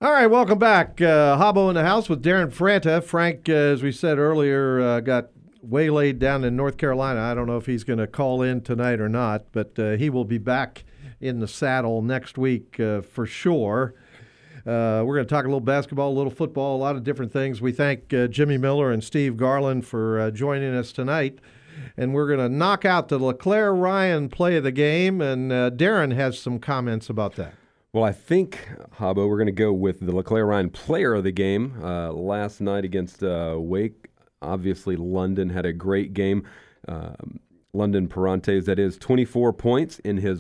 All right, welcome back. Habbo in the house with Darren Franta. Frank, as we said earlier, got waylaid down in North Carolina. I don't know if he's going to call in tonight or not, but he will be back in the saddle next week for sure. We're going to talk a little basketball, a little football, a lot of different things. We thank Jimmy Miller and Steve Garland for joining us tonight. And we're going to knock out the LeClaire Ryan play of the game, and Darren has some comments about that. Well, I think, Habbo, we're going to go with the LeClaire Ryan player of the game. Last night against Wake, obviously London had a great game. London Parantes, that is, 24 points in his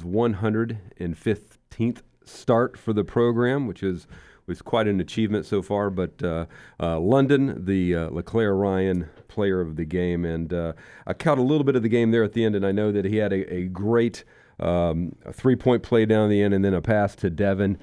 115th start for the program, which was quite an achievement so far. But London, the LeClaire Ryan player of the game. And I caught a little bit of the game there at the end, and I know that he had a great a three-point play down the end and then a pass to Devin,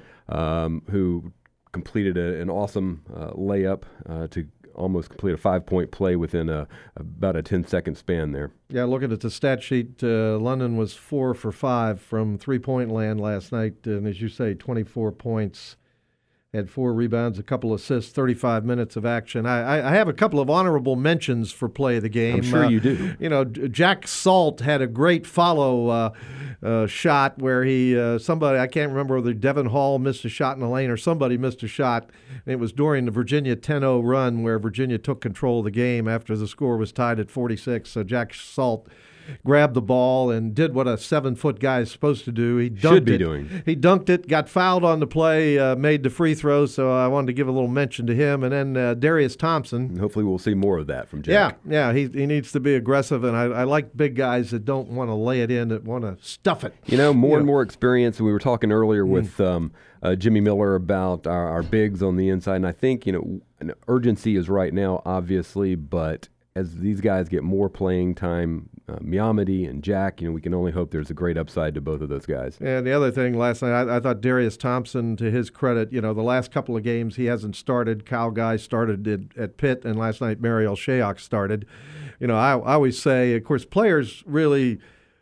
who completed an awesome layup to almost complete a 5-point play within about a 10-second span there. Yeah, looking at the stat sheet, London was 4 for 5 from three-point land last night, and as you say, 24 points. Had 4 rebounds, a couple assists, 35 minutes of action. I have a couple of honorable mentions for play of the game. I'm sure you do. Jack Salt had a great follow shot where somebody, I can't remember whether Devin Hall missed a shot in the lane or somebody missed a shot. And it was during the Virginia 10-0 run where Virginia took control of the game after the score was tied at 46. So Jack Salt grabbed the ball and did what a 7-foot guy is supposed to do. He dunked Should be it. doing. He dunked it, got fouled on the play, made the free throw, so I wanted to give a little mention to him. And then Darius Thompson. And hopefully we'll see more of that from Jack. Yeah, he needs to be aggressive, and I like big guys that don't want to lay it in, that want to stuff it. More and more experience. We were talking earlier with Jimmy Miller about our bigs on the inside, and I think, an urgency is right now, obviously, but as these guys get more playing time, Miamity and Jack, we can only hope there's a great upside to both of those guys. And the other thing last night, I thought Darius Thompson, to his credit, the last couple of games he hasn't started. Kyle Guy started at Pitt, and last night Mariel Shayok started. I always say, of course, players really,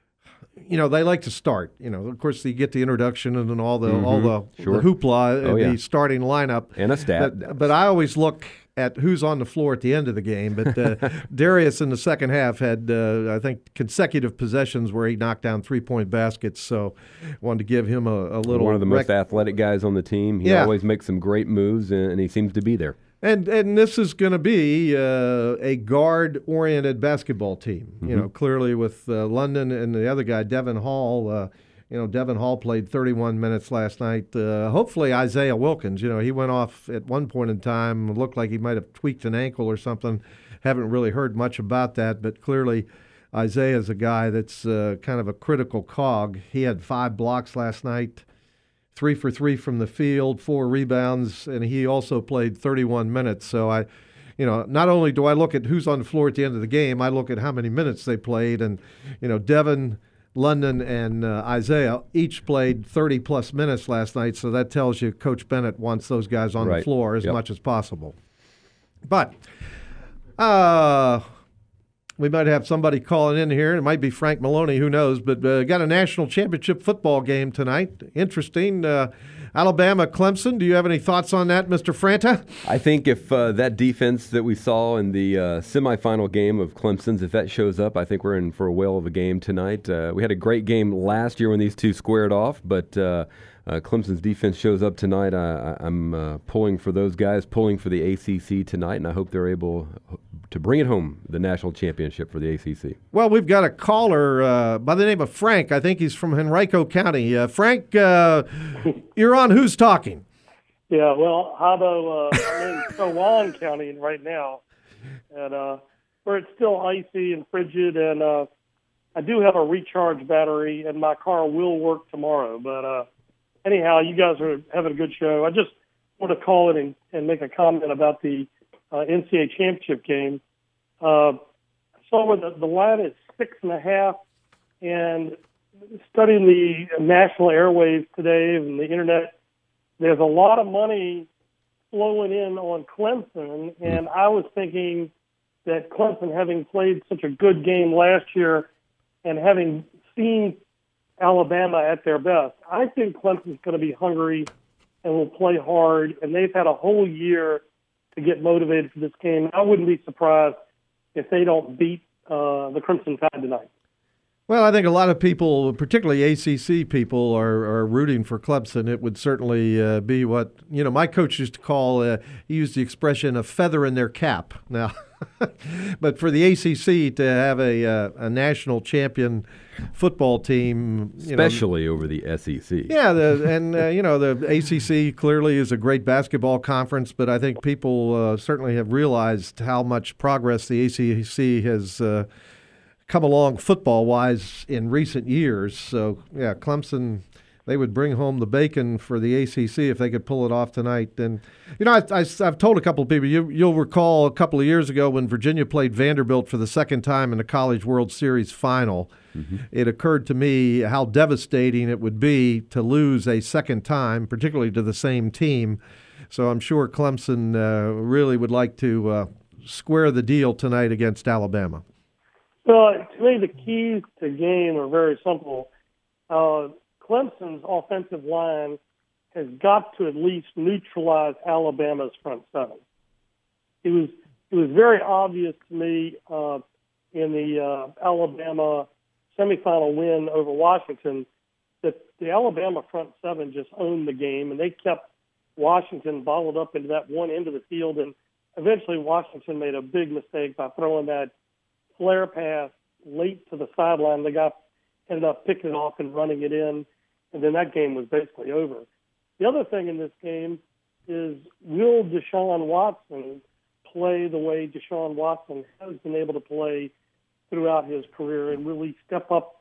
they like to start. Of course, you get the introduction and then all the hoopla, the starting lineup. And a stat. But I always look at who's on the floor at the end of the game. But Darius in the second half had, I think, consecutive possessions where he knocked down three-point baskets. So I wanted to give him a little. One of the most athletic guys on the team. He always makes some great moves, and he seems to be there. And this is going to be a guard-oriented basketball team. Clearly with London and the other guy, Devin Hall. Devin Hall played 31 minutes last night. Hopefully Isaiah Wilkins, he went off at one point in time. It looked like he might have tweaked an ankle or something. Haven't really heard much about that, but clearly Isaiah is a guy that's kind of a critical cog. He had 5 blocks last night, 3 for 3 from the field, 4 rebounds, and he also played 31 minutes. So not only do I look at who's on the floor at the end of the game, I look at how many minutes they played. And, Devin, London, and Isaiah each played 30-plus minutes last night, so that tells you Coach Bennett wants those guys on the floor as much as possible. But we might have somebody calling in here. It might be Frank Maloney, who knows, but got a national championship football game tonight. Interesting. Alabama, Clemson. Do you have any thoughts on that, Mr. Franta? I think if that defense that we saw in the semifinal game of Clemson's, if that shows up, I think we're in for a whale of a game tonight. We had a great game last year when these two squared off, but Clemson's defense shows up tonight. I'm pulling for those guys, pulling for the ACC tonight, and I hope they're able to bring it home, the national championship for the ACC. Well, we've got a caller by the name of Frank. I think he's from Henrico County. Frank, you're on Who's Talking? Yeah, well, Habbo, I'm in Chowan County right now, and where it's still icy and frigid, and I do have a recharge battery, and my car will work tomorrow. But anyhow, you guys are having a good show. I just want to call in and make a comment about the NCAA championship game. I saw where the line is 6.5, and studying the national airwaves today and the internet, there's a lot of money flowing in on Clemson, and I was thinking that Clemson, having played such a good game last year and having seen Alabama at their best, I think Clemson's going to be hungry and will play hard, and they've had a whole year to get motivated for this game. I wouldn't be surprised if they don't beat the Crimson Tide tonight. Well, I think a lot of people, particularly ACC people, are rooting for Clemson. It would certainly be what, my coach used to call, he used the expression, a feather in their cap. Now, but for the ACC to have a national champion football team, especially over the SEC. Yeah, the ACC clearly is a great basketball conference, but I think people certainly have realized how much progress the ACC has come along football-wise in recent years. So, yeah, Clemson, they would bring home the bacon for the ACC if they could pull it off tonight. And, I've told a couple of people, you'll recall a couple of years ago when Virginia played Vanderbilt for the second time in the College World Series final, it occurred to me how devastating it would be to lose a second time, particularly to the same team. So I'm sure Clemson really would like to square the deal tonight against Alabama. Well, to me, the keys to game are very simple. Clemson's offensive line has got to at least neutralize Alabama's front seven. It was very obvious to me in the Alabama semifinal win over Washington that the Alabama front seven just owned the game, and they kept Washington bottled up into that one end of the field, and eventually Washington made a big mistake by throwing that flare pass late to the sideline. The guy ended up picking it off and running it in, and then that game was basically over. The other thing in this game is, will Deshaun Watson play the way Deshaun Watson has been able to play throughout his career and really step up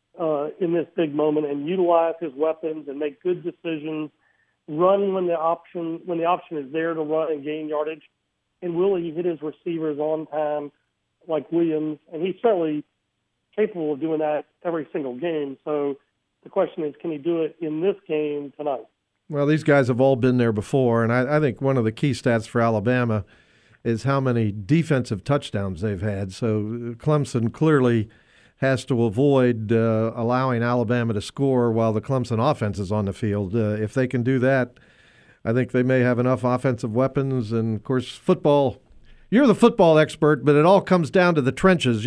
in this big moment and utilize his weapons and make good decisions, run when the option is there to run and gain yardage, and will he hit his receivers on time like Williams? And he's certainly capable of doing that every single game. So the question is, can he do it in this game tonight? Well, these guys have all been there before, and I think one of the key stats for Alabama is how many defensive touchdowns they've had. So Clemson clearly has to avoid allowing Alabama to score while the Clemson offense is on the field. If they can do that, I think they may have enough offensive weapons. And, of course, football, you're the football expert, but it all comes down to the trenches,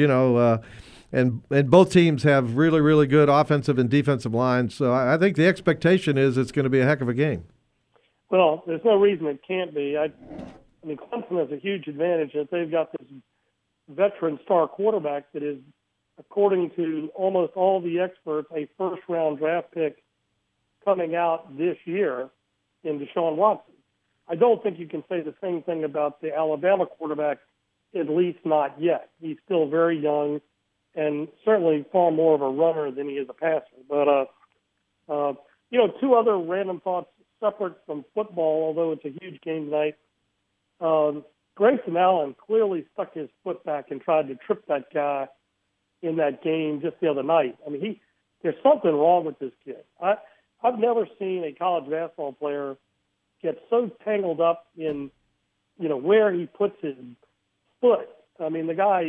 and both teams have really, really good offensive and defensive lines. So I think the expectation is it's going to be a heck of a game. Well, there's no reason it can't be. I mean, Clemson has a huge advantage that they've got this veteran star quarterback that is, according to almost all the experts, a first-round draft pick coming out this year in Deshaun Watson. I don't think you can say the same thing about the Alabama quarterback, at least not yet. He's still very young and certainly far more of a runner than he is a passer. But, two other random thoughts separate from football, although it's a huge game tonight. Grayson Allen clearly stuck his foot back and tried to trip that guy in that game just the other night. I mean, there's something wrong with this kid. I've never seen a college basketball player get so tangled up in, where he puts his foot. I mean, the guy,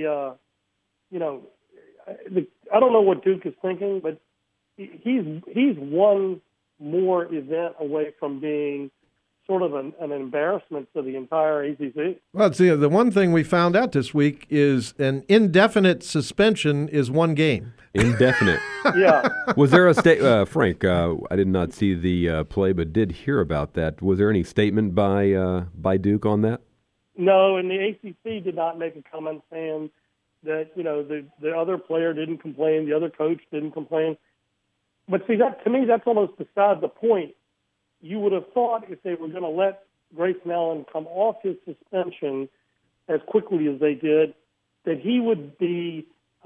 I don't know what Duke is thinking, but he's one more event away from being sort of an embarrassment to the entire ACC. Well, see, the one thing we found out this week is an indefinite suspension is one game. Indefinite. Yeah. Was there a Frank? I did not see the play, but did hear about that. Was there any statement by Duke on that? No, and the ACC did not make a comment saying that the other player didn't complain, the other coach didn't complain. But see, that to me, that's almost beside the point. You would have thought if they were going to let Grayson Allen come off his suspension as quickly as they did, that he would be,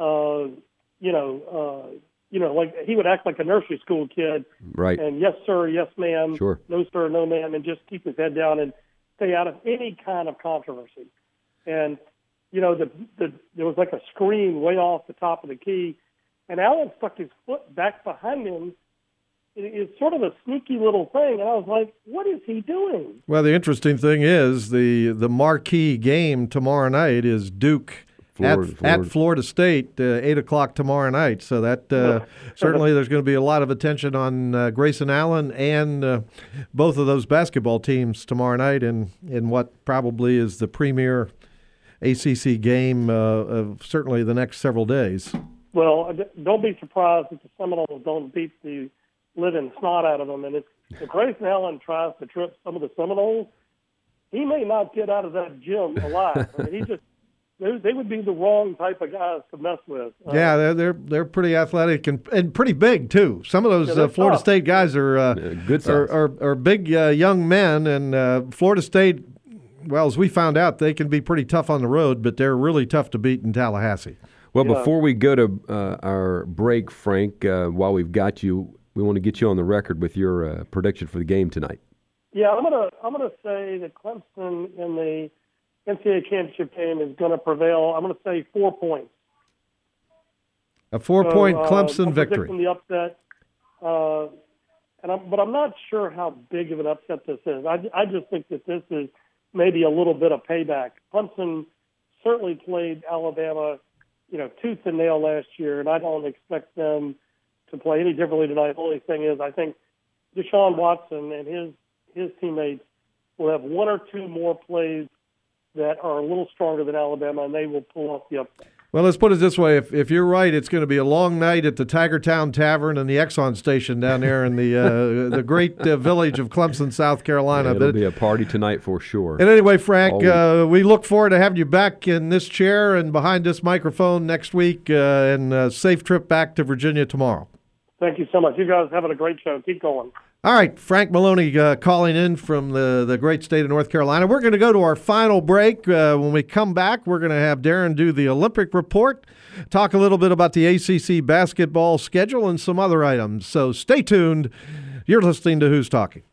like he would act like a nursery school kid, right? And yes, sir, yes, ma'am, sure, no, sir, no, ma'am, and just keep his head down and stay out of any kind of controversy. And there was like a screen way off the top of the key, and Allen stuck his foot back behind him. It's sort of a sneaky little thing, and I was like, what is he doing? Well, the interesting thing is the marquee game tomorrow night is Duke at Florida State, 8 o'clock tomorrow night. So that certainly there's going to be a lot of attention on Grayson Allen and both of those basketball teams tomorrow night in what probably is the premier ACC game of certainly the next several days. Well, don't be surprised if the Seminoles don't beat the living snot out of them. And if Grayson Allen tries to trip some of the Seminoles, he may not get out of that gym alive. I mean, they would be the wrong type of guys to mess with. Yeah, they're pretty athletic and pretty big too. Some of those Florida State guys are good size. are big young men, and Florida State, well, as we found out, they can be pretty tough on the road, but they're really tough to beat in Tallahassee. Well, before we go to our break, Frank, while we've got you, we want to get you on the record with your prediction for the game tonight. Yeah, I'm gonna say that Clemson in the NCAA championship game is going to prevail. I'm going to say 4 points. A 4-point Clemson I'm victory. predicting the upset, but I'm not sure how big of an upset this is. I just think that this is maybe a little bit of payback. Clemson certainly played Alabama, tooth and nail last year, and I don't expect them to play any differently tonight. The only thing is I think Deshaun Watson and his teammates will have one or two more plays that are a little stronger than Alabama, and they will pull off the upset. Well, let's put it this way. If you're right, it's going to be a long night at the Tigertown Tavern and the Exxon station down there in the great village of Clemson, South Carolina. Yeah, it'll be a party tonight for sure. And anyway, Frank, we look forward to having you back in this chair and behind this microphone next week, and a safe trip back to Virginia tomorrow. Thank you so much. You guys having a great show. Keep going. All right, Frank Maloney calling in from the great state of North Carolina. We're going to go to our final break. When we come back, we're going to have Darren do the Olympic report, talk a little bit about the ACC basketball schedule and some other items. So stay tuned. You're listening to Who's Talking.